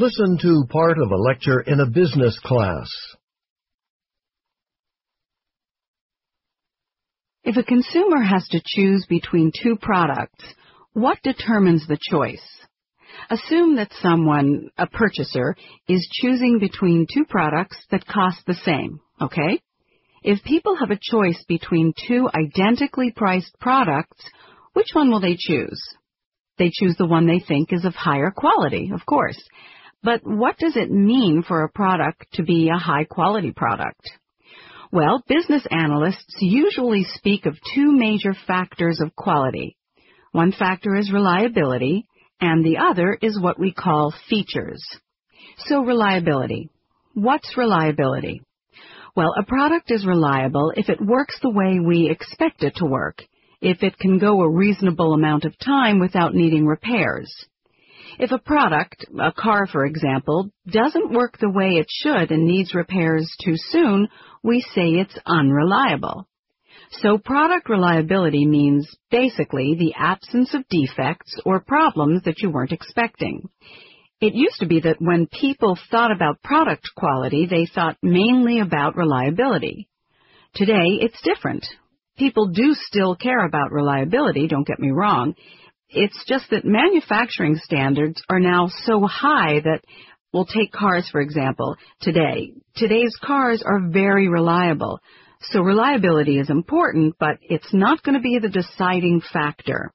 Listen to part of a lecture in a business class. If a consumer has to choose between two products, what determines the choice? Assume that someone, a purchaser, is choosing between two products that cost the same, okay? If people have a choice between two identically priced products, which one will they choose? They choose the one they think is of higher quality, of course. But what does it mean for a product to be a high-quality product? Well, business analysts usually speak of two major factors of quality. One factor is reliability, and the other is what we call features. So reliability. What's reliability? Well, a product is reliable if it works the way we expect it to work, if it can go a reasonable amount of time without needing repairs. If a product, a car for example, doesn't work the way it should and needs repairs too soon, we say it's unreliable. So product reliability means basically the absence of defects or problems that you weren't expecting. It used to be that when people thought about product quality, they thought mainly about reliability. Today, it's different. People do still care about reliability, don't get me wrong. It's just that manufacturing standards are now so high that, we'll take cars for example, today. Today's cars are very reliable. So reliability is important, but it's not going to be the deciding factor.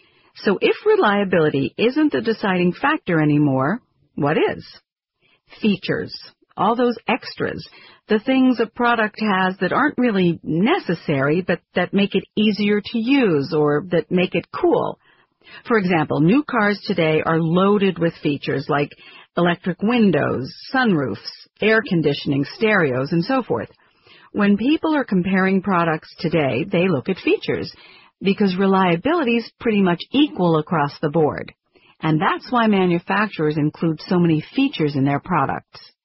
So if reliability isn't the deciding factor anymore, what is? Features, all those extras, the things a product has that aren't really necessary, but that make it easier to use or that make it cool. For example, new cars today are loaded with features like electric windows, sunroofs, air conditioning, stereos, and so forth. When people are comparing products today, they look at features because reliability is pretty much equal across the board. And that's why manufacturers include so many features in their products.